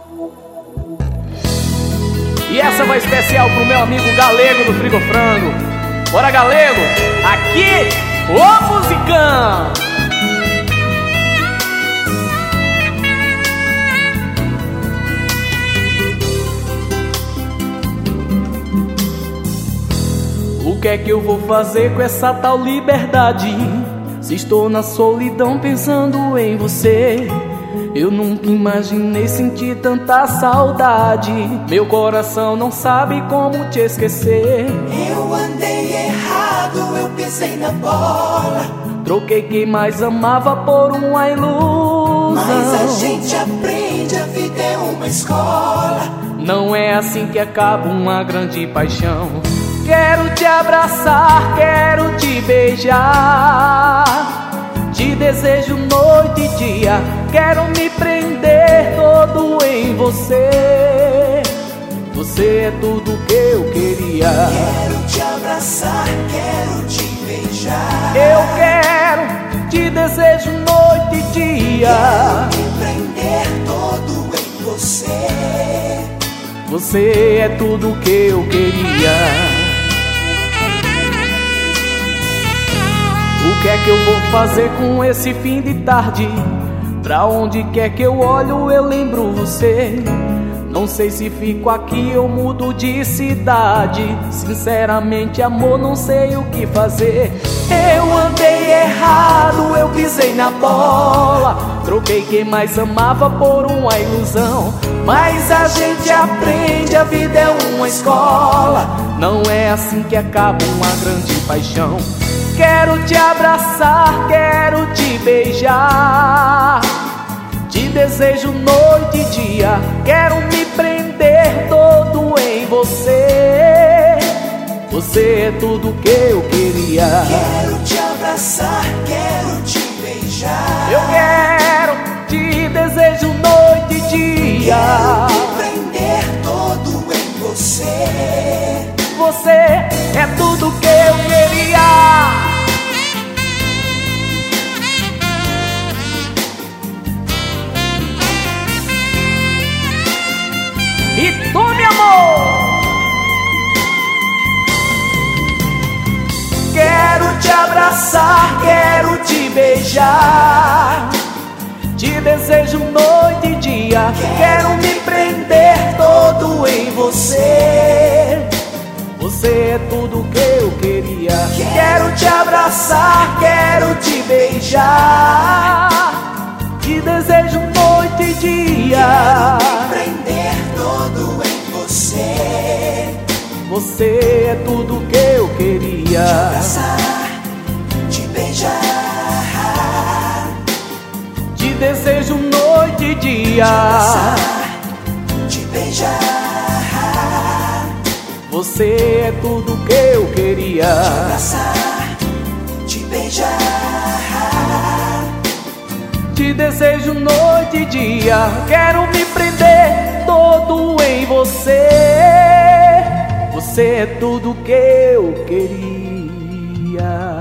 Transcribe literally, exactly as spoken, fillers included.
E essa vai especial pro meu amigo Galego do Frigo Frango. Bora, Galego! Aqui, o musicão! O que é que eu vou fazer com essa tal liberdade? Se estou na solidão pensando em você, eu nunca imaginei sentir tanta saudade. Meu coração não sabe como te esquecer. Eu andei errado, eu pisei na bola. Troquei quem mais amava por uma ilusão. Mas a gente aprende, a vida é uma escola. Não é assim que acaba uma grande paixão. Quero te abraçar, quero te beijar. Te desejo noite e dia. Quero me prender todo em você. Você é tudo que eu queria. Quero te abraçar, quero te beijar. Eu quero, te desejo noite e dia. Quero me prender todo em você. Você é tudo que eu queria. O que é que eu vou fazer com esse fim de tarde? Pra onde quer que eu olho eu lembro você. Não sei se fico aqui ou mudo de cidade. Sinceramente, amor, não sei o que fazer. Eu andei errado, eu pisei na bola. Troquei quem mais amava por uma ilusão. Mas a gente aprende, a vida é uma escola. Não é assim que acaba uma grande paixão. Quero te abraçar, quero te beijar. Te desejo noite e dia. Quero me prender todo em você. Você é tudo que eu queria. Quero te abraçar, quero te beijar. Eu quero, te desejo noite e dia. Quero me prender todo em você. Você é tudo que eu queria. E tome, amor! Quero te abraçar, quero te beijar. Te desejo noite e dia. Quero me prender todo em você. Você é tudo que eu queria. Quero te abraçar, quero te beijar. Te desejo noite e dia. Quero me prender todo em você. Você é tudo que eu queria. Te abraçar, te beijar. Te desejo noite e dia. Te abraçar, te beijar. Você é tudo que eu queria. Te abraçar, te beijar. Te desejo noite e dia. Quero me prender todo em você. Você é tudo que eu queria.